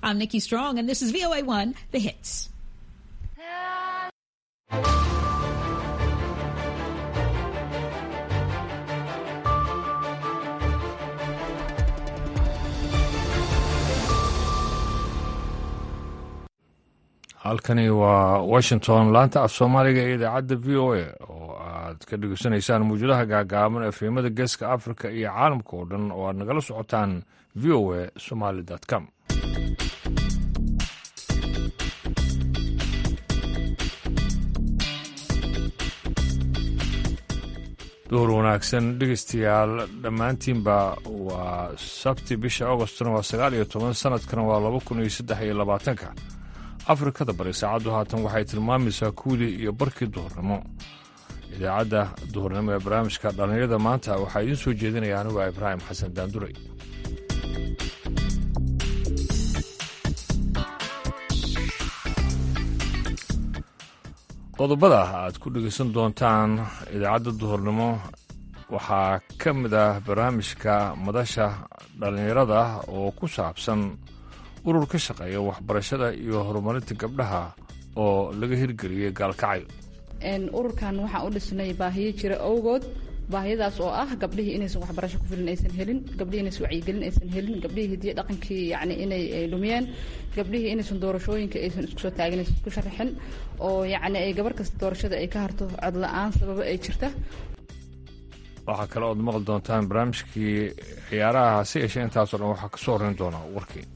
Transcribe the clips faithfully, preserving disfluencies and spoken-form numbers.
I'm Nikki Strong, and this is V O A one, The Hits. halkani waa washington laanta af soomaaliga ee idaacadda v o a oo aad ka dhegeysanaysaan mawjadaha gaagaaban efemada geeska africa iyo caalamka oo dhan oo aad nagala socotaan v o a somali com door wanaagsan dhegeystayaal dhammaantiinba waa sabti bisha augostna waa sagaal iyo toban sanadkana waa laba kun iyo saddex iyo labaatanka afrikada bari saacaddu haatan waxay tilmaamaysaa kuwdii iyo barkii duhurnimo idaacadda duhurnimo ee barnaamijka dhallinyarada maanta waxaa idiin soo jeedinaya anigu ibraahim xasan daanduray qodobada aad ku dhegaysan doontaan idaacadda duhurnimo waxaa ka mid ah barnaamijka madasha dhallinyarada oo ku saabsan urur ka shaqeeya waxbarashada iyo horumarinta gabdhaha oo laga hirgeliyey gaalkacay ururkan waxaan u dhisnay baahiyo jira awgood baahiyadaas oo ah gabdhihii inaysan waxbarasho ku filan aysan helin gabdhihii inaysan wacyigelin aysan helin gabdhihii hidiyo dhaqankii yacni inay dhumiyeen gabdhihii inaysan doorashooyinka aysan isku soo taagin aysan isku sharaxin oo yacni ay gabar kasta doorashada ay ka harto cod la-aan sababo ay jirta waxaa kale ood maqli doontaan barnaamijkii ciyaaraha hase yeeshee intaasoo dhan waxaa ka soo horrayn doonaa warkii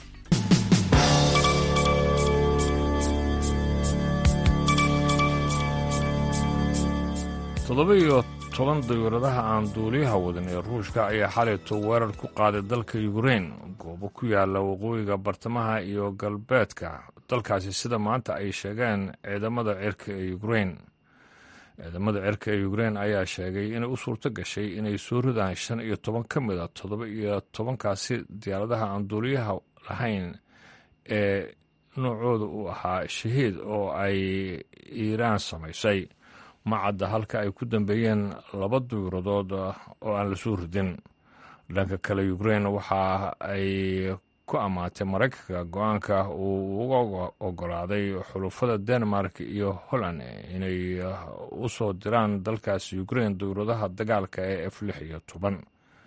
toddoba iyo toban dayuuradaha aan duuliyaha wadan ee ruushka ayaa xalayto weerar ku qaaday dalka yukrain goobo ku yaala waqooyiga bartamaha iyo galbeedka dalkaasi sida maanta ay sheegeen ciidamada cirka ee yukrain ciidamada cirka ee yukrain ayaa sheegay inay u suurto gashay inay soo ridaan shan iyo toban ka mid a toddoba iyo tobankaasi diyaaradaha aan duuliyaha lahayn ee noocooda uu ahaa shahiid oo ay iiraan samaysay ma cadda halka ay ku dambeeyeen laba duyuuradood oo aan la soo ridin dhanka kale yukrain waxa ay ku ammaatay maraykanka go-aanka uu uga ogolaaday xulufada denmark iyo holland inay u soo diraan dalkaas yukrain duyuuradaha dagaalka ee f lix iyo toban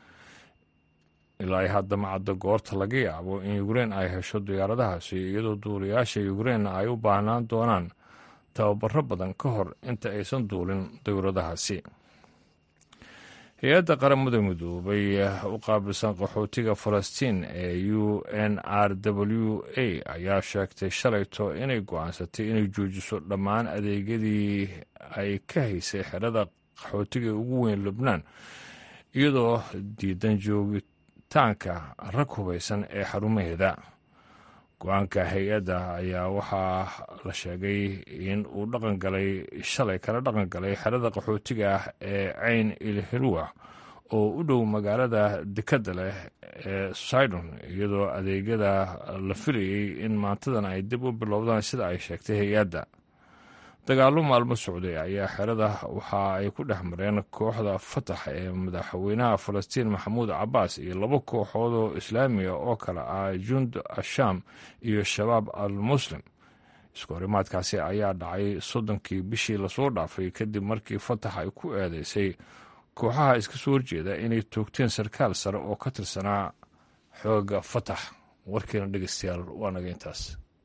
ilaa hadda ma cadda goorta laga yaabo in yukrain ay hesho diyaaradahaasi iyadoo duulayaasha yukrain ay u baahnaan doonaan tababaro badan ka hor inta aysan duulin dayuuradahaasi hay-adda qaramada midoobay u qaabilsan qaxootiga falastiin ee u n r w a ayaa sheegtay shalayto inay go-aansatay inay joojiso dhammaan adeegyadii ay ka haysay xerada qaxootiga ugu weyn lubnaan iyadoo diidan joogitaanka rag hubaysan ee xarumaheeda go-aanka hay-adda ayaa waxaa la sheegay in uu dhaqan galay shalay kala dhaqan galay xerada qaxootiga ah ee cayn ilhilwa oo u dhow magaalada dekadda leh ee sidon iyadoo adeegyada la filayey in maantadan ay dib u bilowdaan sida ay sheegtay hay-adda dagaallo maalmo socday ayaa xerada waxa ay ku dhex mareen kooxda fatax ee madaxweynaha falastiin maxamuud cabbaas iyo laba kooxood oo islaamiga oo kale ah jund asham iyo shabaab al muslim isku horimaadkaasi ayaa dhacay soddonkii bishii lasoo dhaafay kadib markii fatax ay ku eedeysay kooxaha iska soo horjeeda inay toogteen sarkaal sare oo ka tirsanaa xooga fatax warkiina dhegeystayaal waa naga intaas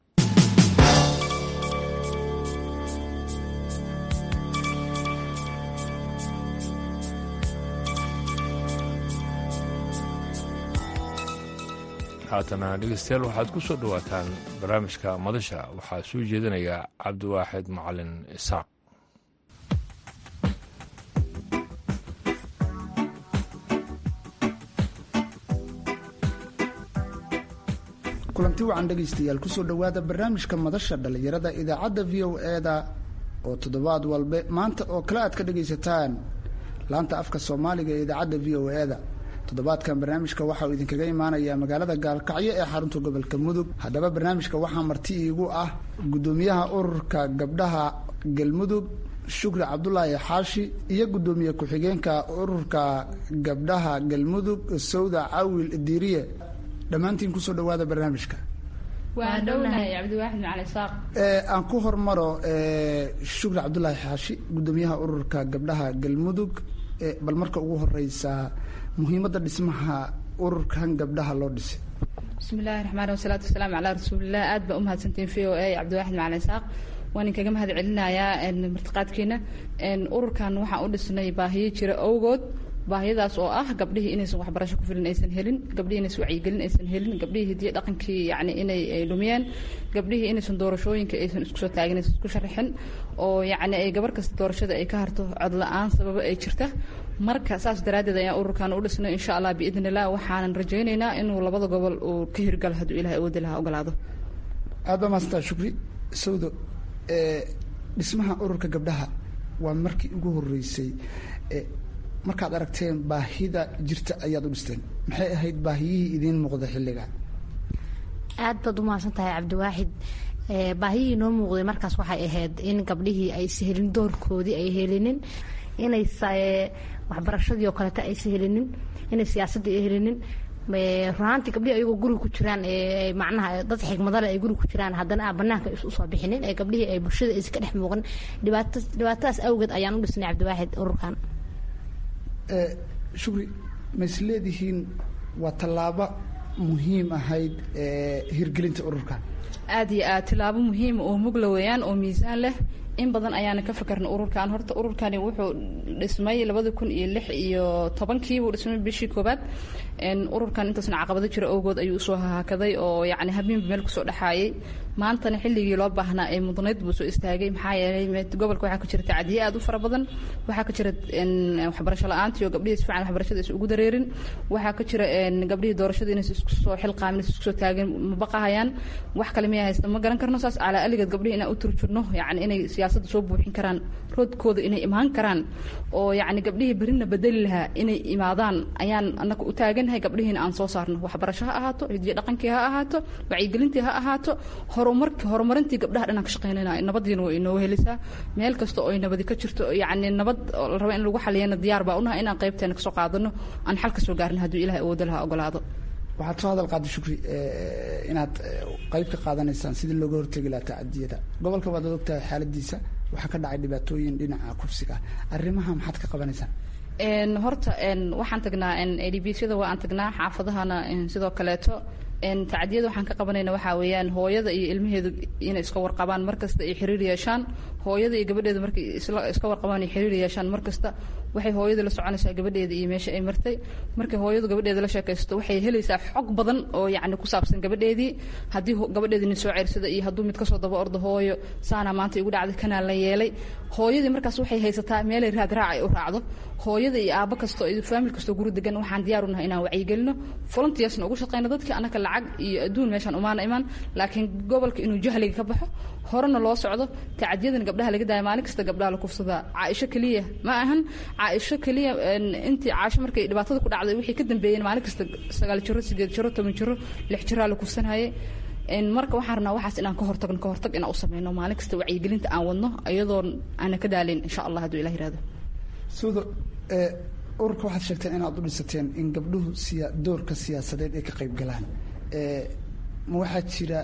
haatana dhegeystayaal waxaad ku soo dhowaataan barnaamijka madasha waxaa soo jeedinaya cabdiwaaxid macalin isaaq kulanti wacan dhegaystayaal kusoo dhowaada barnaamijka madasha dhallinyarada idaacadda v o e-da oo toddobaad walbe maanta oo kale aad ka dhegaysataan laanta afka soomaaliga ee idaacadda v o e-da toddobaadkan barnaamijka waxa uu idinkaga imaanayaa magaalada gaalkacyo ee xarunta gobolka mudug haddaba barnaamijka waxaa marti iigu ah guddoomiyaha ururka gabdhaha galmudug shukri cabdulaahi xaashi iyo guddoomiye ku-xigeenka ururka gabdhaha galmudug sawda cawil diiriye dhammaantiin kusoo dhowaada barnaamijka waan dhownahay cabdiwaaxid macalin saaq. aan ku hormaro shukri cabdulaahi xaashi gudoomiyaha ururka gabdhaha galmudug. bal marka ugu horeysa muhiimadda dhismaha ururkan gabdhaha loo dhisay. bismillahi raxmaan raxiim wasalaatu wasalaamu calaa rasuulillah. aad baa u mahadsantiin v o a cabdiwaaxid macalin saaq. waan inkaga mahad celinayaa martiqaadkiina. ururkan waxaan u dhisnay baahiyo jira awgood. baahiyadaas oo ah gabdhihii inaysan waxbarasho ku filan aysan helin, gabdhihii inaysan wacyigelin aysan helin, gabdhihii hidiyo dhaqankii yacni inay lumiyeen, gabdhihii inaysan doorashooyinka aysan isku soo taagin, aysan isku sharaxin, oo yacni ay gabar kasta doorashada ay ka harto cod la-aan sababo ay jirta. marka saas daraaddeed ayaan ururkan u dhisnay insha allah biidni illah. waxaanan rajaynaynaa inuu labada gobol uu ka hirgalo hadduu ilahay awoodi lahaa ogolaado. aad baa mahadsantaa shukri. sawdo, dhismaha ururka gabdhaha waa markii ugu horeysay. markaad aragteen baahida jirta ayaad u dhisteen. maxay ahayd baahiyihii idiin muuqda xilliga? aad baad u mahadsan tahay cabdiwaaxid. baahiyihii noo muuqday markaas waxay ahayd in gabdhihii aysa helin doorkoodii ay helinin, inay waxbarashadii oo kaleta aysa helinin, inay siyaasaddii ay helinin. runaantii gabdhihii ayagoo guriga ku jiraan macnaha dad xigmadale ay guriga ku jiraan haddana aan banaanka usoo bixinin ee gabdhihii ay bulshada aysa ka dhex muuqan. dhibaato dhibaatadaas awgeed ayaan u dhisnay cabdiwaaxid ururkan. shukri, ma is leedihiin waa tallaabo muhiim ahayd hirgelinta ururkan? aad iyo aad tilaabo muhiima oo mugla weeyaan oo miisaan leh. in badan ayaana ka fakarna ururkan. horta ururkani wuxuu dhismay labada kun iyo lix iyo tobankii buu dhismay bishii koobaad. ururkan intaasna caqabado jira awgood ayuu usoo haakaday oo yacni habeenba meel kusoo dhexaayay. maantana xilligii loo baahnaa ee mudnayd buu soo istaagay. maxaa yeelay gobolka waxaa ka jira tacdiye aad u fara badan. waxaa ka jira waxbarasho la-aantii oo gabdhihii si fiican waxbarashada is ugu dareerin. waxaa ka jira gabdhihii doorashada inaysa isku soo xilqaamin, is isku soo taagin, ma baqahayaan. wax kale miyaa haysta ma garan karno. saas calaa aligeed gabdhihii inaan u turjurno yacni inay siyaasadda soo buuxin karaan, roodkooda inay imaan karaan, oo yacni gabdhihii berrina bedeli lahaa inay imaadaan ayaan annaga u taaganahay. gabdhihiina aan soo saarno, waxbarasho ha ahaato, hidiyo dhaqankii ha ahaato, wacyigelintii ha ahaato, horumarki horumarintii gabdhaha dhanaan ka shaqaynayna. nabadiina way inoo helisaa meel kasta oo ay nabadi ka jirto. yacni nabad la raba in lagu xaliyana diyaar baa unahay inaan qaybteena kasoo qaadano, aan xal ka soo gaarin hadduu ilahay awoodo lahaa ogolaado. waxaad soo hadal qaaday shukri inaad qayb ka qaadanaysaan sidii looga hortegi lahaa tacadiyada. gobolka waad ogtahay xaaladiisa, waxaa ka dhacay dhibaatooyin dhinaca kufsiga. arrimaha maxaad ka qabanaysaan? horta waxaan tagnaa adbsyada waa aan tagnaa xaafadahana sidoo kaleeto. tacdiyada waxaan ka qabanayna waxaa weeyaan hooyada iyo ilmaheedu inay iska warqabaan markasta ay xiriir yeeshaan. hooyada iyo gabadheedu markay iska warqabaan ay xiriir yeeshaan markasta waxay hooyada la soconaysaa gabadheeda iyo meesha ay martay. markay hooyadu gabadheeda la sheekaysto waxay helaysaa xog badan oo yacni ku saabsan gabadheedii. haddii gabadheedini soo ceersada iyo hadduu mid kasoo daba ordo hooyo saanaa maanta igu dhacday kanaa la yeelay. hooyadii markaas waxay haysataa meelay raadraac ay u raacdo. hooyada iyo aabbo kasto iyo faamil kastoo guri degan waxaan diyaar unahay inaan wacyigelino, volunteersna ugu shaqeyno dadkii annaka lacag iyo adduun meeshaan umaana imaan. laakiin gobolka inuu jahliga ka baxo, horena loo socdo, tacadiyadana gabdhaha laga daayo. maalin kasta gabdhaha la kufsadaa. caaisho keliya ma ahan, caaisho keliya intii caasho markay dhibaatada ku dhacday wixii ka dambeeyeen maalin kasta sagaal jiro, sideed jiro, toban jiro, lix jiraa la kufsanayay. marka waxaan rabnaa waxaas inaan ka hortagno, ka hortag inaan u sameyno maalin kasta wacyigelinta aan wadno ayadoo aana ka daaleyn insha allah hadduu ilah yirahdo. suudo, ururka waxaad sheegteen inaad u dhisateen in gabdhuhu siya doorka siyaasadeed ay ka qayb galaan. ma waxaa jira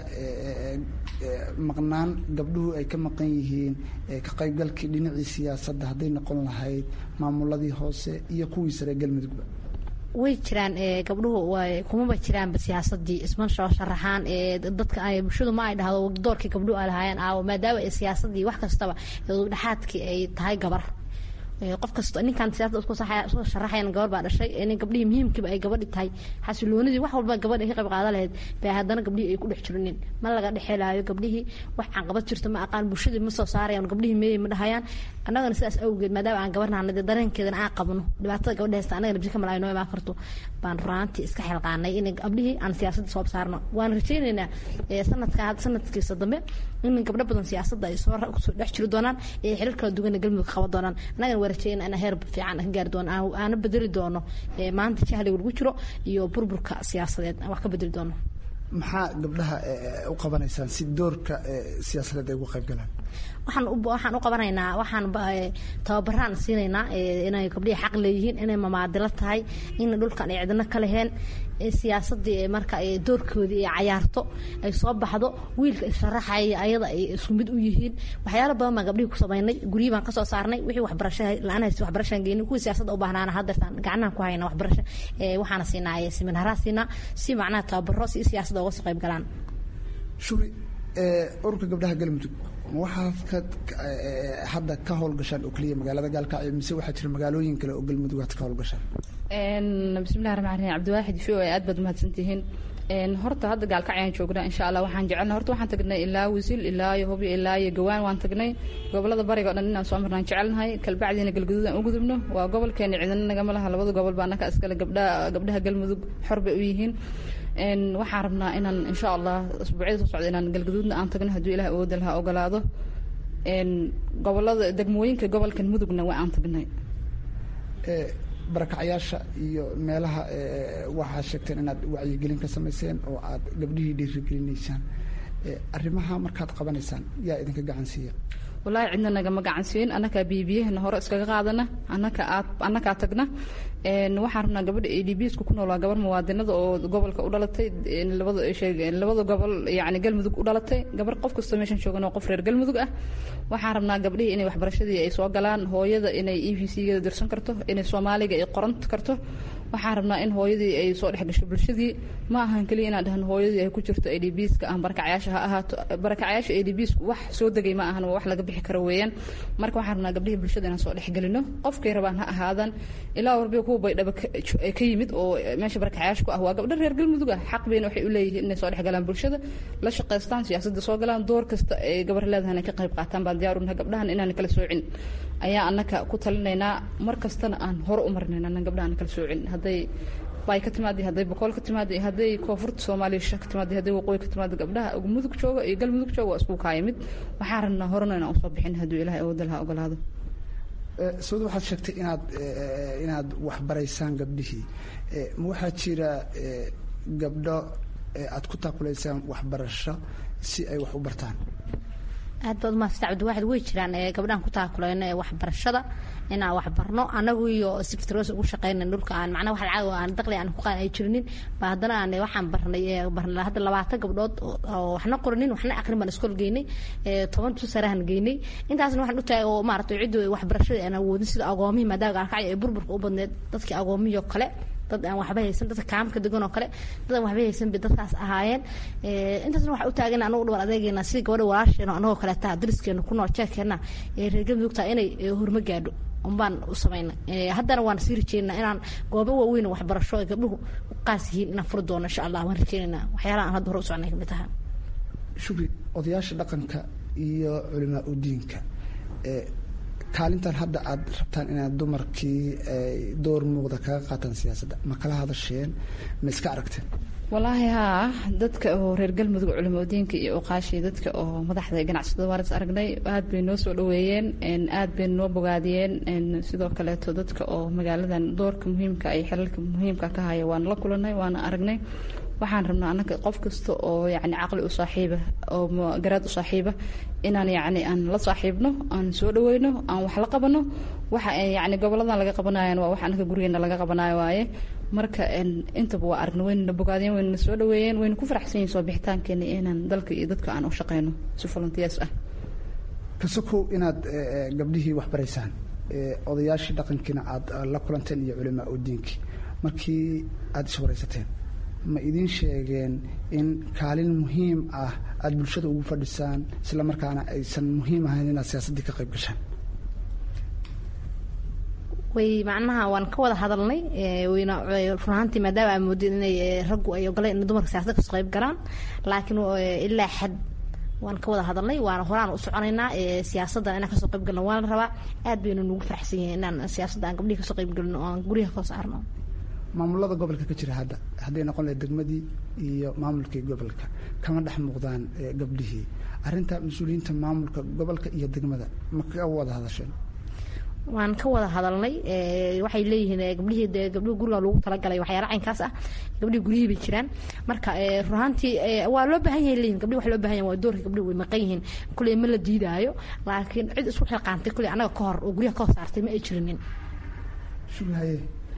maqnaan gabdhuhu ay ka maqan yihiin ka qaybgalkii dhinacii siyaasadda hadday noqon lahayd maamuladii hoose iyo kuwii sare galmudugba? way jiraan gabdhuhu kumaba jiraanba siyaasadii isma soo sharaxaan. dadka bulshadu ma ay dhahdo doorkii gabdhuhu ay lahaayeen aawo, maadaama ay siyaasadii wax kastaba dhexaadkii ay tahay gabar. qof kasta ninkan siyaasada isku soo sharaxayan gabar baa dhashay. in gabdhihii muhiimkiiba ay gabadhi tahay, xasiloonidii wax walba gabadh ay ka qayb qaadan lahayd bay haddana gabdhihii ay ku dhex jirinin. ma laga dhexelaayo gabdhihii, wax caqabad jirto ma aqaan, bulshadii ma soo saarayaan, gabdhihii meeyay ma dhahayaan. annagana sidaas awgeed maadaama aan gabarnaana dee dareenkeedana aan qabno, dhibaatada gabadha haysta annagana bisi ka malaayo noo imaan karto, baan runaantii iska xilqaanay in gabdhihii aan siyaasadda soo saarno. waan rajaynaynaa sanadka sanadkiisa dambe in gabdho badan siyaasadda ay soo soo dhex jiri doonaan, ee xiriir kala duwan galmudug qaban doonaan. annagana rajayna in heer fiican ka gaari doono, aana bedeli doono maanta jahliga lagu jiro iyo burburka siyaasadeed wax ka bedeli doono. maxaa gabdhaha u qabanaysaan si doorka siyaasadeed ay uga qayb galaan? waxaan u waxaan u qabanaynaa waxaan tababaraan siinaynaa inay gabdhihi xaq leeyihiin, inay mamaadilo tahay, in dhulkan ay cidna ka leheen, siyaasadii marka ay doorkoodii ay cayaarto ay soo baxdo wiilka isharaxaya ayada ay isku mid u yihiin waxyaalo badan baan gabdhihii ku samaynay guriyii baan kasoo saarnay wixii waxbarasho la-aan haysta waxbarashaan geynay kuwii siyaasadda u baahnaana haddeertaan gacnahan ku hayna waxbarasho waxaana siinaa seminaaraha siinaa si macnaha tababaro si siyaasadda uga soo qayb galaan shubi ururka gabdhaha galmudug waxaad hadda ka howlgashaan oo keliya magaalada gaalkacyo mise waxaa jira magaalooyin kale oo galmudug aad ka howlgashaan bismillahi raxmaan raxiim cabdiwaaxid v o aad baad mahadsantihiin horta hadda gaalkacyaan joognaa insha allah waxaan jecelnaa horta waxaan tagnay ilaa wasiil ilaa iyo hubyo ilaa iyo gawaan waan tagnay gobolada bariga o dhan inaan soo marnaan jecelnahay kalbacdiina galguduud aan u gudubno waa gobolkeena cidina nagama laha labada gobol baa annaka iskale gabdhaha gabdhaha galmudug xor bay u yihiin waxaan rabnaa inaan insha allah asbuucyada soo socda inaan galgaduudna aan tagno hadduu ilaah awooda laha ogolaado gobolada degmooyinka gobolkan mudugna waa aan tagnay barakacyaasha iyo meelaha waxaa sheegteen inaad wacyigelin ka samayseen oo aad gabdhihii dhiirigelinaysaan arrimaha markaad qabanaysaan yaa idinka gacan siiya wallaahi cidna nagama gacan siin annakaa biyobiyahana hore iskaga qaadana annaka aad annakaa tagna waxaan rabnaa gabadha a d b sku ku nool waa gabar muwaadinada oo gobolka u dhalatay labada labada gobol yacni galmudug u dhalatay gabar qof kastoo meeshan joogan oo qof reer galmudug ah waxaan rabnaa gabdhihii inay waxbarashadii ay soo galaan hooyada inay e v c-geeda dirsan karto inay soomaaliga ay qoran karto waxaan rabnaa in hooyadii ay soo dhex gasho bulshadii ma ahan keliya inaan dhahno hooyadii ay ku jirto a d b ska aan barakacyaasha ha ahaato barakacyaasha a d b sku wax soo degay ma ahan waa wax laga bixi karo weeyaan marka waxaan rabnaa gabdhihii bulshada inaan soo dhex gelino qofkay rabaan ha ahaadan ilaa warbiga kuwa baydhaba ka yimid oo meesha barakacyaasha ku ah waa gabdho reer galmudug ah xaq bayna waxay u leeyihiin inay soo dhex galaan bulshada la shaqaystaan siyaasadda soo galaan door kasta ay gabar leedahan ay ka qayb qaataan baan diyaar u nahay gabdhahan inaan kala soocin ayaa annaka ku talinaynaa mar kastana aan hore u marnayn annan gabdhahan kala soocin hadday bay ka timaada hadday boqol ka timaada hadday koonfurta soomaaliya sha ka timaada hadday waqooyi ka timaada gabdhaha mudug jooga iyo galmudug jooga waa isku kaayimid waxaan rabnaa horena inaan usoo bixin hadduu ilaahay awooda laha ogolaado sawd waxaad sheegtay inaad inaad waxbaraysaan gabdhihii ma waxaa jira gabdho aad ku taakulaysaan waxbarasho si ay wax u bartaan aad baad umahadsanta cabdiwaaxid way jiraan gabdhahan ku taakulayno ee waxbarashada inaan waxbarno anagu iyo siftroos ugu shaqeynan dhulka aan macnaha wax lacag aan daqli aan ku qaan ay jirinin ba haddana aan waxaan barnay barnay hadda labaatan gabdhood oo waxna qorinin waxna aqrin baan iskool geynay toban tusarahan geynay intaasna waxaan u taagay oo maaragtay ciddu waxbarashada aan awoodin sida agoomihii maadaama gaalkacyo ay burburka u badneed dadkii agoomihii oo kale dad aan waxba haysan dadka kaamka degan oo kale dad aan waxba haysan bay dadkaas ahaayeen intaasna waxaa u taagan anagu dhawar adeegeena sida gabadha walaasheena anagoo kaleeta dariskeena ku nool jeekeena ee reer galmudugta inay horma gaadho umbaan u samayna haddana waan sii rajeynaa inaan goobo waaweyn waxbarasho ay gabdhuhu u qaas yihiin inaan furi doono insha allah waan rajeynaynaa waxyaalaha aan hadda hore u soconay kamid tahay shukri odayaasha dhaqanka iyo culimaa u diinka kaalintan hadda aad rabtaan inaad dumarkii door muuqda kaga qaataan siyaasadda ma kala hadasheen ma iska aragteen wallaahi haa dadka oo reer galmudug culimadiinka iyo uqaashii dadka oo madaxda ganacsatada waan is aragnay aad bay noo soo dhaweeyeen aad bay noo bogaadiyeen sidoo kaleeto dadka oo magaaladan doorka muhiimka ay xilalka muhiimka ka haya waan la kulanay waana aragnay waxaan rabnaa annaga qof kasta oo yacni caqli u saaxiiba oo garaad u saaxiiba inaan yacni aan la saaxiibno aan soo dhaweyno aan wax la qabano waxa yacni goboladan laga qabanayaan waa wax annaga gurigeena laga qabanayo waaye marka intaba waa aragna waynana bogaadeen waynana soo dhaweeyeen wayna ku faraxsan yihin soo bixitaankeena inaan dalka iyo dadka aan u shaqeyno si volunteers ah kasokow inaad gabdhihii waxbaraysaan odayaashii dhaqankiina aad la kulanteen iyo culimaa u diinkii markii aad iswaraysateen ma idiin sheegeen in kaalin muhiim ah aada bulshada ugu fadhisaan isla markaana aysan muhiim ahayn inaad siyaasaddii ka qayb gashaan way macnaha waan ka wada hadalnay wayna run ahaantii maadaama aan moodin inay raggu ay ogoleen in dumarka siyaasadda kasoo qayb galaan laakiin ilaa xad waan ka wada hadalnay waana horaan u soconaynaa siyaasadda inaan kasoo qayb galno waan la rabaa aad baynu nugu faraxsan yihiin inaan siyaasadda aan gabdhihi kasoo qayb galino oo aan guryaha kasoo saarno maamulada gobolka ka jira hadda hadday noqon lahayd degmadii iyo maamulkii gobolka kama dhex muuqdaan gabdhihii arrinta mas-uuliyiinta maamulka gobolka iyo degmada ma ka wada hadasheen waan ka wada hadalnay waxay leeyihiin gabdhihii de gabdhihi guriga lagu talagalay waxyaala caynkaas ah gabdhihii guryihii bay jiraan marka run ahaantii waa loo baahan yahay leeyihin gabdhihi wax loo baahan yahay waa doorka gabdhihi way maqan yihiin kuley ma la diidaayo laakiin cid isku xilqaantay kuley annaga ka hor oo guryaha ka hor saartay ma ay jirinin shubahaye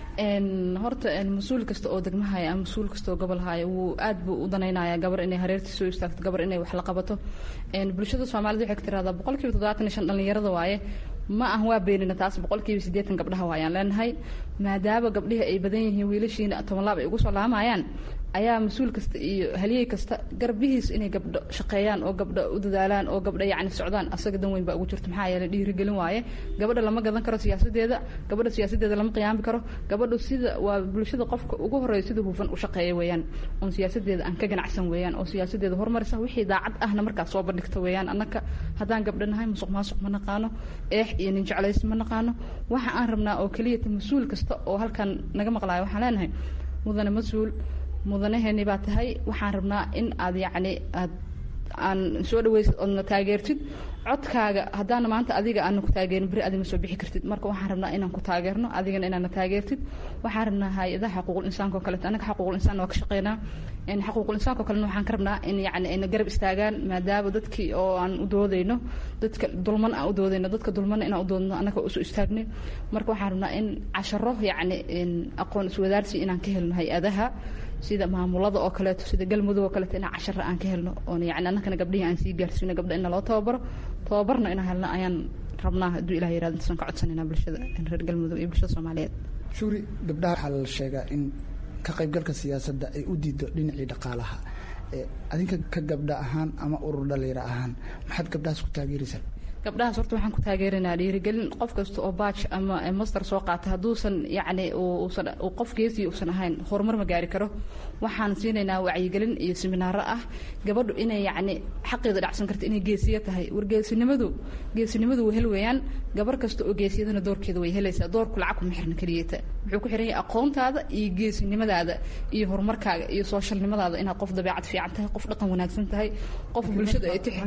horta mas-uul kasta oo degmahaya ama mas-uul kasta oo gobol haya wuu aad buu u danaynaya gabar inay hareertii soo istaagto gabar inay wax la qabato bulshada soomaalida waxay ka tiraahdaa boqol kiiba toddobaatan iyo shan dhalinyarada waaye ma ah waa beenina taas boqol kiiba siddeetan gabdhaha waayaan leenahay maadaama gabdhihi ay badan yihiin wiilashiina toban laab ay ugu soo laamayaan ayaa mas-uul kasta iyo haliyey kasta garbihiis inay gabdho shaqeeyaan oo gabdho u dadaalaan oo gabdho yacni socdaan asaga dan weyn baa ugu jirta maxaa yeelay dhiirigelin waaye gabadha lama gadan karo siyaasadeeda gabadha siyaasadeeda lama qiyaami karo gabadhu sida waa bulshada qofka ugu horeeya sida hufan u shaqeeya weeyaan oon siyaasadeeda aan ka ganacsan weeyaan oo siyaasadeeda horumarisa wixii daacad ahna markaas soo bandhigta weeyaan annaka haddaan gabdho nahay musuq maasuq ma naqaano eex iyo nin jeclaysi ma naqaano waxa aan rabnaa oo keliyata mas-uul kasta oo halkan naga maqlaayo waxaan leenahay mudane mas-uul mudanaheeni baa tahay waxaan rabnaa in aad yacni aad aan soo dhawaysid oodna taageertid codkaaga haddaana maanta adiga aana ku taageerin beri adima soo bixi kartid marka waxaan rabnaa inaan ku taageerno adigana inaadna taageertid waxaan rabnaa hay-adaha xaquuqul insaanka oo kaleeto annaga xaquuqul insaan waa ka shaqeynaa xaquuqul insaanka oo kalena waxaan ka rabnaa in yacni ayna garab istaagaan maadaama dadkii oo aan u doodayno dadka dulman aan u doodayno dadka dulmana inaan u doodno annaga usoo istaagnay marka waxaan rabnaa in casharo yacni aqoon iswadaarsi inaan ka helno hay-adaha sida maamulada oo kaleeto sida galmudug oo kaleeto inaan cashara aan ka helno oon yacni annakana gabdhihii aan sii gaarsiino gabdha in naloo tababaro tababarna inaan helno ayaan rabnaa hadduu ilaah yirahdo intaasaan ka codsanayna bulshada reer galmudug iyo bulshada soomaaliyeed shuri gabdhaha waxaa la sheegaa in ka qaybgalka siyaasadda ay u diido dhinacii dhaqaalaha adinka ka gabdha ahaan ama urur dhalinyaro ahaan maxaad gabdhahaas ku taageeraysaa gabdhahaas horta waxaan ku taageeraynaa dhiirigelin qof kasta oo baaj ama master soo qaata hadduusan yacni uusan qof geesii uusan ahayn horumar ma gaari karo waxaan siinaynaa wacyigelin iyo seminaaro ah gabadhu inay yacni xaqeeda dhacsan karta inay geesiya tahay war geesinimadu geesinimadu way hel weeyaan gabar kasta oo geesiyadana doorkeeda way helaysaa doorku lacag kuma xirna keliyata wuxuu ku xiran yahay aqoontaada iyo geesinimadaada iyo horumarkaaga iyo sooshalnimadaada inaad qof dabeecad fiican tahay qof dhaqan wanaagsan tahay qof bulshada ay tixi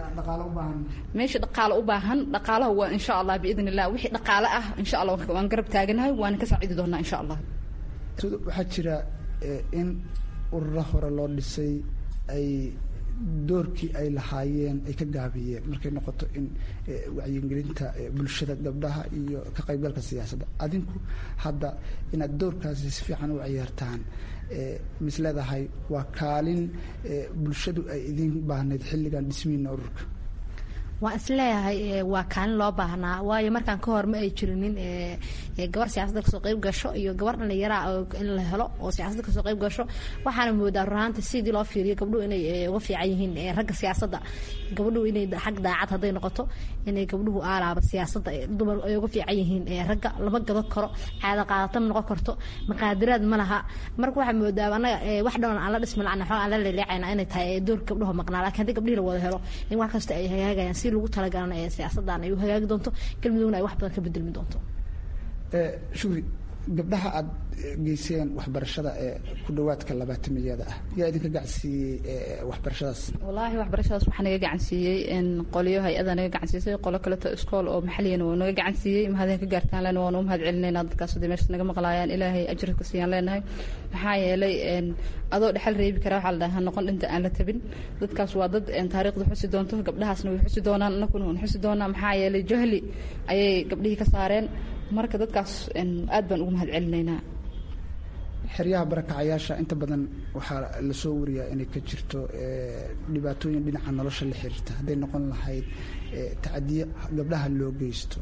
meesha dhaqaale u baahan dhaqaalaha waa insha allah biidn illah wixii dhaqaale ah insha allah waan garab taaganahay waana ka saacidi doonaa insha allah waxaa jira in ururo hore loo dhisay ay doorkii ay lahaayeen ay ka gaabiyeen markay noqoto in wacyigelinta bulshada gabdhaha iyo ka qaybgalka siyaasadda adinku hadda inaad doorkaasi si fiican u ciyaartaan mis leedahay waa kaalin bulshadu ay idin baahnayd xilligan dhismiina ururka waan isleeyahay waa kaalin loo baahnaa waayo markaan ka hor ma ay jirinin gabar siyaasadda kasoo qayb gasho iyo gabar dhallinyaraa in la helo oo siyaasadda kasoo qayb gasho waxaana moodaa runaanta sidii loo fiiriyo gabdhuhu inay uga fiican yihiin ragga siyaasadda gabadhuhu inay xag daacad hadday noqoto inay gabdhuhu aalaaba siyaasadda dumar ay uga fiican yihiin ragga lama gadan karo caada qaadatan noqon karto maqaadiraad ma laha marka waxaa moodaa anaga wax dhan aan la dhisma lacna xoog aan la leeleecayna inay tahay doorka gabdhuhu maqnaa laakiin haddii gabdhihii la wada helo in wax kasta ay hagaagayaan si lagu talagalana ee siyaasaddan ay u hagaagi doonto galmudugna ay wax badan ka bedelmi doonto shuri gabdhaha aad geyseen waxbarashada ee ku dhawaadka labaatamiyada ah yaa idinka gacansiiyey waxbarashadaas wallaahi waxbarashadaas waxaa naga gacansiiyey qolyo hay-ada naga gacansiisay qolo kaleto iskool oo maxaliyana waa naga gacansiiyey mahadin ka gaartaan lena waanu u mahad celinaynaa dadkaas haday meesha naga maqlaayaan ilaahay ajirka siiyaan leenahay maxaa yeelay adoo dhexal reebi karaa waxaa la dhahaa noqon dhinta aan la tabin dadkaas waa dad taariikhda xusi doonto gabdhahaasna way xusi doonaan annaguna waan xusi doonaa maxaa yeelay jahli ayay gabdhihii ka saareen marka dadkaas aad baan ugu mahad celinaynaa xeryaha barakacayaasha inta badan waxaa lasoo wariyaa inay ka jirto dhibaatooyin dhinaca nolosha la xiriirta hadday noqon lahayd tacadiyo gabdhaha loo geysto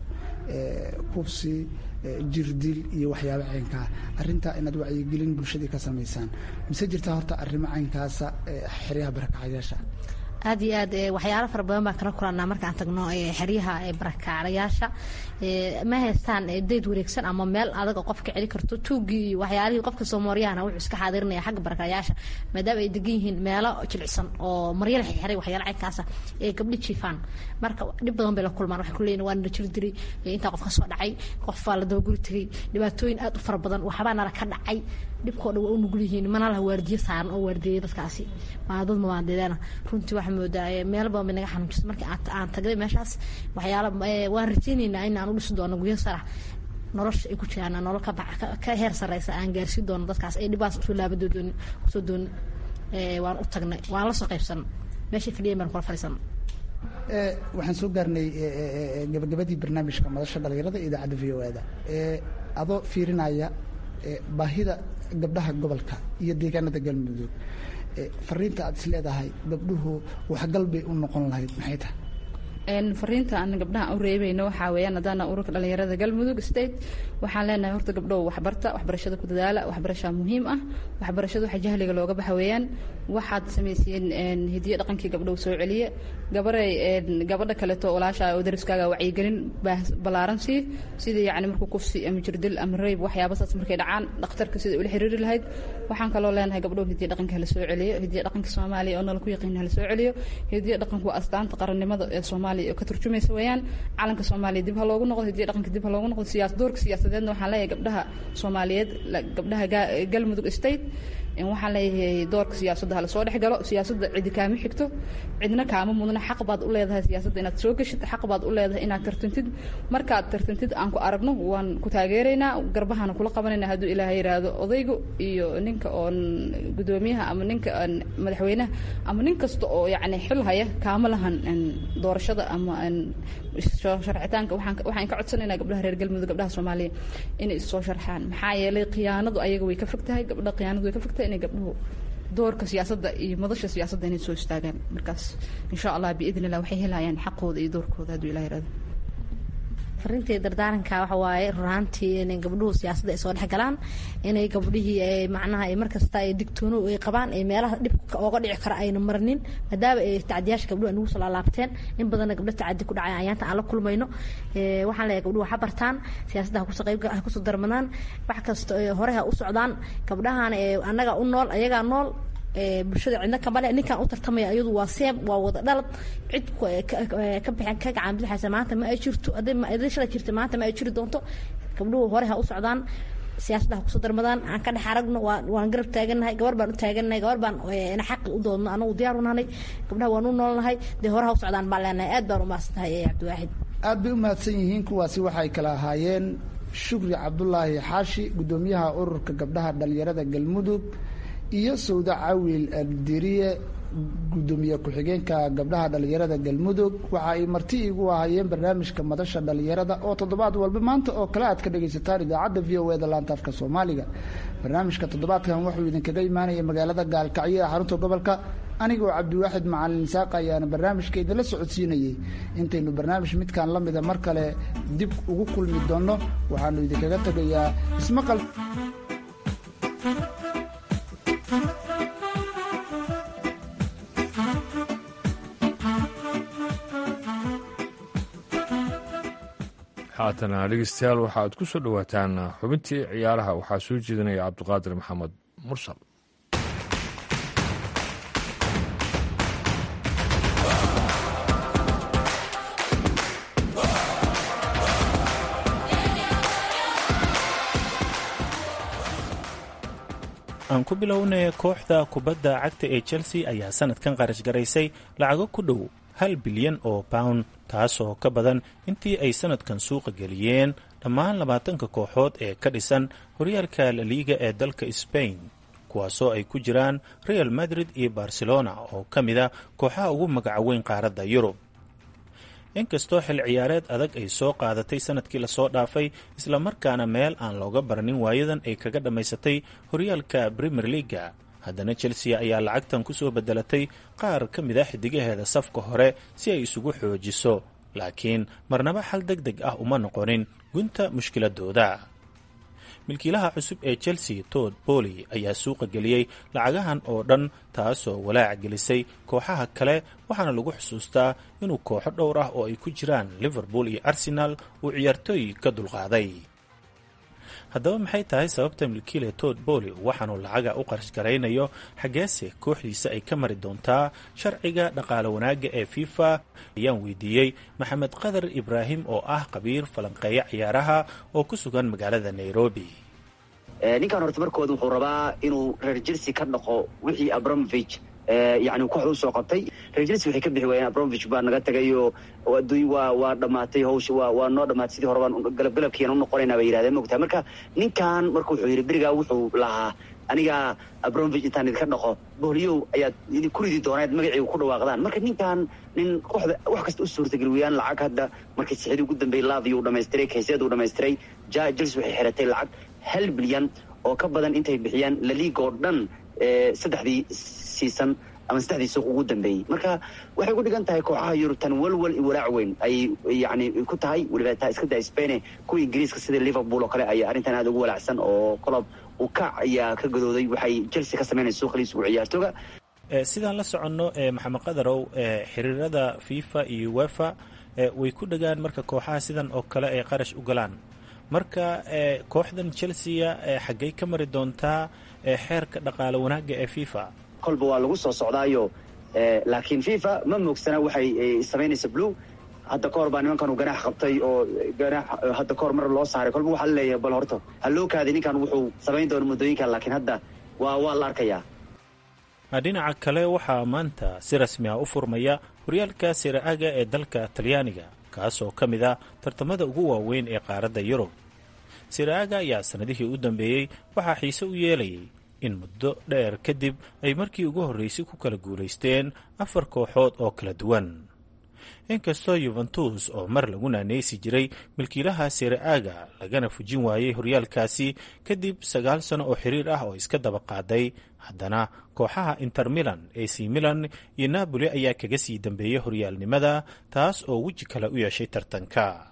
kubsi jirdil iyo waxyaabo caynkaa arrintaa inaad wacyigelin bulshadii ka samaysaan mise jirtaa horta arrimo caynkaasa xeryaha barakacayaasha aad iyo aad waxyaalo fara badan baan kala kulanaa markaan tagno xeryaha barakacayaasha ma haystaan dayd wareegsan ama meel adaga qof ka celi karto tuugii iyo waxyaalihii qofka Soomaaliyaana wuxuu iska xaadirnaya xagga barakacayaasha maadaama ay degan yihiin meelo jilicsan oo maryal xiray waxyaalo caynkaas ee gabdhi jiifaan marka dhib badan bay la kulmaan waxa ku leeyeen waan jir diray inta qof ka soo dhacay qof faal daba guri tagay dhibaatooyin aad u fara badan waxba nala ka dhacay dhibkooda waa u nugul yihiin mana la waardiyo saaran oo waardiyo dadkaasi waa dad maandeedana runtii waxa moodaa meel badan bay naga xanuunsan markii aan tagay meeshaas waxyaalo waan rajaynaynaa in aan u dhisi doono guyo sarax nolosha ay ku jiraan nolol ka ka heer sareysa aan gaarsiin doono dadkaas ay dhibaas soo laabadoodoon soo doon ee waan u tagnay waan la soo qaybsan meeshii fadhiyay mar kala fariisan ee waxaan soo gaarnay gabagabadii barnaamijka madasha dhalinyarada idaacadda V O A da ee adoo fiirinaya baahida gabdhaha gobolka iyo deegaanada galmudug fariinta aad is leedahay gabdhuhu waxgal bay u noqon lahayd maxay tahay fariinta aan gabdhaha u reebayno waxaa weeyaan haddana ururka dhalinyarada galmudug state waxaan leenahay horta gabdhow waxbarta waxbarashada ku dadaala waxbarashaa muhiim ah waxbarashada waxa jahliga looga baxa weeyaan waxaad samayseen hidiyo dhaqankii gabdhow soo celiye gabaray gabadha kaleeto walaasha oo dariskaaga wacyigelin ballaaran sii sidii yacni markuu kufsi ama jirdil ama rayb waxyaabasaas markay dhacaan dhakhtarka sida ula xiriiri lahayd waxaan kaloo leenahay gabdhow hidiyo dhaqanka hala soo celiyo hidiyo dhaqanka soomaaliya oo nala ku yaqiin hala soo celiyo hidiyo dhaqanku waa astaanta qarannimada ee soomaaliya oo ka turjumaysa weeyaan calanka soomaaliya dib ha loogu noqdo hidiyo dhaqanka dib ha loogu noqdo siyaas doorka siyaasadeedna waxaan leeyahay gabdhaha soomaaliyeed gabdhaha galmudug state waxaan leeyahay doorka siyaasadda hala soo dhex galo siyaasadda cidi kaama xigto cidna kaama mudna xaq baad u leedahay siyaasadda inaad soo geshid xaq baad u leedahay inaad tartantid markaad tartantid aan ku aragno waan ku taageeraynaa garbahana kula qabanayna hadduu ilaahay yidhaahdo odaygu iyo ninka oon gudoomiyaha ama ninka madaxweynaha ama nin kasta oo yacni xil haya kaama lahan doorashada ama sharcitaanka waxaan ka codsanaynaa gabdhaha reer galmudug gabdhaha soomaaliya inay issoo sharxaan maxaa yeelay khiyaanadu ayaga way ka fog tahay gabdha khiyaanadu way ka fog tahay inay gabdhuhu doorka siyaasadda iyo madasha siyaasadda inay soo istaagaan markaas insha allah biidn illah waxay helayaan xaqooda iyo doorkooda hadduu ilaah yiraahdo farintii dardaaranka waxa waaye runaantii inay gabdhuhu siyaasadda ay soo dhex galaan inay gabdhihii ay macnaha ay markasta ay digtoono ay qabaan ay meelaha dhibka ooga dhici kara ayna marnin maadaama ay tacdiyaasha gabdhuhu ay nagu soo laalaabteen in badanna gabdho tacadi ku dhacay ayaanta aan la kulmayno waxaan leeyahay gabdhuhu waxa bartaan siyaasadda ha kusoo qayb ha kusoo darmadaan wax kasta hore ha u socdaan gabdhahan annaga u nool ayagaa nool bulshada cidna kamale ninkan u tartamaya iyadu waa seeb waa wada dhalad cid ka bixin ka gacan bidixaysa maanta ma ay jirto haday ma ay shala jirto maanta ma ay jiri doonto gabdhuhu hore ha u socdaan siyaasadda ha kusoo darmadaan aan ka dhex aragno waan garab taagannahay gabar baan u taagannahay gabar baan ina xaqi u doodno anagu diyaar u nahay gabdhaha waan u noolnahay dee hore ha u socdaan baan leenahay aad baan u mahadsantahay cabdiwaaxid aad bay u mahadsan yihiin kuwaasi waxay kala ahaayeen shukri cabdulaahi xaashi gudoomiyaha ururka gabdhaha dhalinyarada galmudug iyo sawda cawiil abdiriye gudoomiye ku-xigeenka gabdhaha dhalinyarada galmudug waxa ay marti igu ahaayeen barnaamijka madasha dhalinyarada oo toddobaad walba maanta oo kale aad ka dhagaysataan idaacadda v o eda laanta afka soomaaliga barnaamijka toddobaadkan wuxuu idinkaga imaanaya magaalada gaalkacyo ee xarunta gobolka anigoo cabdiwaaxid macalin isaaq ayaana barnaamijka idinla socodsiinayay intaynu barnaamij midkaan la mida mar kale dib ugu kulmi doonno waxaanu idinkaga tegayaa ismaqal haatana dhegeystayaal waxa aad ku soo dhowaataan xubintii ciyaaraha waxaa soo jeedinaya cabdiqaadir maxamed mursal aan ku bilownay kooxda kubadda cagta ee chelsea ayaa sanadkan qarash garaysay lacago ku dhow hal bilyan oo pound taasoo ka badan intii ay sanadkan suuqa geliyeen dhammaan labaatanka kooxood ee ka dhisan horyaalka la liiga ee dalka Spain kuwaasoo ay ku jiraan Real Madrid iyo Barcelona oo ka mid ah kooxaha ugu magaca weyn qaaradda Yurub. inkastoo xil ciyaareed adag ay soo qaadatay sanadkii lasoo dhaafay isla markaana meel aan looga baranin waayadan ay kaga dhammaysatay horyaalka Premier League haddana Chelsea ayaa lacagtan ku soo bedelatay qaar ka mid ah xidigaheeda safka hore si ay isugu xoojiso laakiin marnaba xal degdeg ah uma noqonin gunta mushkiladooda. milkiilaha cusub ee Chelsea Todd Boehly ayaa suuqa geliyay lacagahan oo dhan taasoo walaac gelisay kooxaha kale waxaana lagu xusuustaa inuu kooxo dhowr ah oo ay ku jiraan Liverpool iyo Arsenal uu ciyaartooy ka dulqaaday. haddaba maxay tahay sababta milkiile Todd Boehly waxaanu lacaga u qarash garaynayo xageese kooxdiisa ay ka mari doontaa sharciga dhaqaale wanaaga ee FIFA ayaan weydiiyey Maxamed Qadar Ibrahim oo ah qabiir falanqeeya ciyaaraha oo ku sugan magaalada Nairobi. ninkan horta markooda wuxuu rabaa inuu reer Chelsea ka dhaqo wixii Abramovich يعني كوحو soo qabtay Rangers waxay ka bixi waayeen Abramovich baa naga tagayo wadoy waa waa dhamaatay hawsha waa waa noo dhamaatay sidii hore baan galab galabkiina u noqonayna bay yiraahdeen mogtaa marka ninkan markuu wuxuu yiri biriga wuxuu lahaa aniga Abramovich intaan idinka dhaqo booliyo ayaa idin ku ridi doonaa magaciisa ku dhawaaqdaan marka ninkan nin kooxda wax kasta u suurtageliyaan lacag hadda markii saxidii ugu dambeeyay Lavio dhamaystiray Kaysedo dhamaystiray Chelsea waxay xiratay lacag hal bilyan oo ka badan intay bixiyaan la liiga oo dhan saddexdii season ama saddexdii suuq ugu dambeeyey. marka waxay ku dhigan tahay kooxaha Yurub tan walwal iyo walaac weyn ay yacni ku tahay weliba taa iska daa Spain kuwa Ingiriiska sida Liverpool oo kale ayaa arrintan aad ugu walaacsan oo kolob uu ka ayaa ka gadooday waxay Chelsea ka sameynayso suuqliis ugu ciyaartooga. sidaan la soconno maxamed qadarow xiriirada FIFA iyo UEFA way ku dhagaan marka kooxaha sidan oo kale ay qarash u galaan. marka kooxdan Chelsea xaggay ka mari doontaa xeerka dhaqaale wanaaga ee FIFA? kolba waa lagu soo socdaayo laakiin FIFA ma moogsana waxay sameynaysaa blue hadda ka hor baa nimankan uu ganaax qabtay oo ganaax hadda ka hor mar loo saaray. kolba waxaa leeyahay bal horto ha loo kaadi ninkan wuxuu samayn doona muddooyinkan laakiin hadda waa waa la arkayaa. dhinaca kale waxaa maanta si rasmi ah u furmaya horyaalka Serie A ee dalka Talyaaniga kaasoo ka mid ah tartamada ugu waaweyn ee qaaradda Yurub. Serie A ayaa sanadihii u dambeeyey waxaa xiise u yeelayay in muddo dheer kadib ay markii ugu horreysay ku kala guulaysteen afar kooxood oo kala duwan. inkastoo Juventus oo mar lagu naaneysi jiray milkiilaha Serie A lagana fujin waayey horyaalkaasi kadib sagaal sano oo xiriir ah oo iska daba qaaday, haddana kooxaha Inter Milan, A C Milan iyo Napoli ayaa kaga sii dambeeyey horyaalnimada, taas oo weji kale u yeeshay tartanka.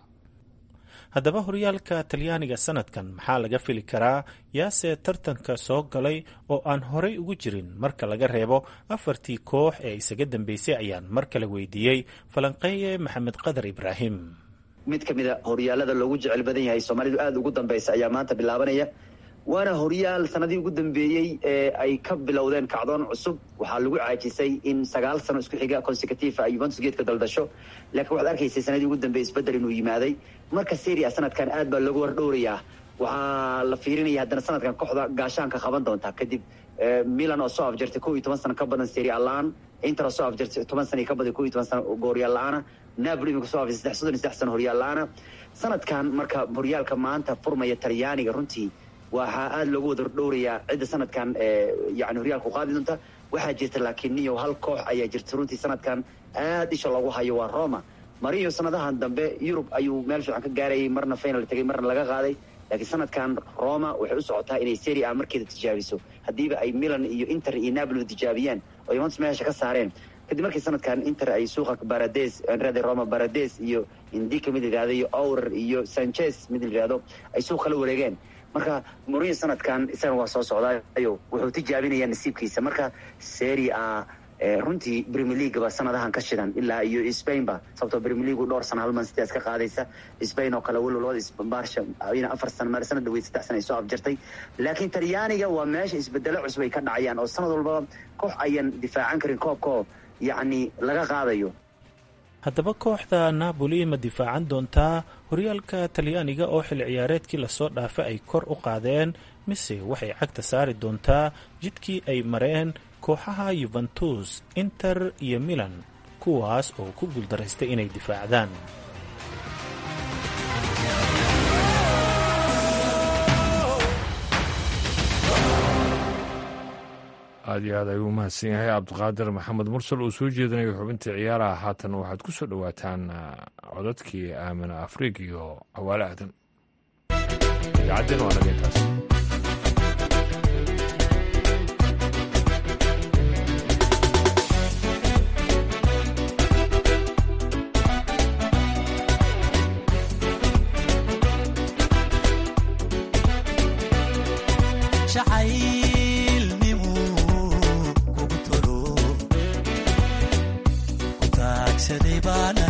haddaba horyaalka Talyaaniga sanadkan maxaa laga fili karaa? yaase tartanka soo galay oo aan horay ugu jirin marka laga reebo afartii koox ee isaga dambeysay ayaan mar kale weydiiyey falanqeeye maxamed qadar Ibraahim. mid ka mid a horyaalada loogu jecel badan yahay Soomaalidu aad ugu dambaysa ayaa maanta bilaabanaya, waana horyaal sanadii ugu dambeeyey ee ay ka bilowdeen kacdoon cusub. waxaa lagu caajisay in sagaal sano isku xiga consecutive ay Juventus geedka daldasho, laakiin waxaad arkaysay sanadii ugu dambeeyey isbedel inuu yimaaday. marka Serie A sanadkan aad baa loogu wardhowrayaa. waxaa la fiirinaya haddana sanadkan kooxda gaashaanka qaban doonta kadib Milan oo soo afjartay kow iyo toban sano ka badan Serie A laan, Inter oo soo afjartay toban sano ka badan kow iyo toban sano horyal laana, Napoli oo soo afjartay soddon iyo saddex sano horyal laana. sanadkan marka horyaalka maanta furmaya Talyaaniga runtii waxaa aad loogu wada dhowrayaa cidda sanadkan yani horyaalku qaadi doonta. waxaa jirta laakiin niyo hal koox ayaa jirta runtii sanadkan aad isha loogu hayo waa Roma. Mourinho sanadahan dambe Yurub ayuu meel fiican ka gaarayay, marna final tagay marna laga qaaday, laakiin sanadkan Roma waxay u socotaa inay Serie A markeeda tijaabiso. hadiiba ay Milan iyo Inter iyo Napoli tijaabiyaan oo Juventus meesha ka saareen kadib markii sanadkan Inter ay suuqa Barades, Enrique Roma Barades iyo Indica mid yiraahdo iyo Auror iyo Sanchez mid yiraahdo ay suuq kala wareegeen. marka Mourinho sanadkan isaga waa soo socdaayo wuxuu tijaabinayaa nasiibkiisa. marka Serie A runtii Premier League ba sanadahan ka shidan ilaa iyo Spain ba, sababtoo Premier League dhowr sano hal Man City iska qaadaysa. Spain oo kale walwalada Barca ayna afar sano mar sanad dhaweyd saddex sano ay soo afjartay, laakiin Talyaaniga waa meesha isbedelo cusub ay ka dhacayaan oo sanad walba koox ayan difaacan karin koobko yacni laga qaadayo. haddaba kooxda Napoli ma difaacan doontaa horyaalka Talyaaniga oo xil ciyaareedkii lasoo dhaafay ay kor u qaadeen, mise waxay cagta saari doontaa jidkii ay mareen kooxaha Juventus, Inter iyo Milan, kuwaas oo ku guuldaraystay inay difaacdaan? aad iyo aad ayuu mahadsan yahay cabdiqaadir maxamed mursal uu soo jeedinayo xubintii ciyaaraha. haatan waxaad ku soo dhowaataan codadkii aamina afriig iyo cawaale aadan. idaacadeen waa naga intaas. Bana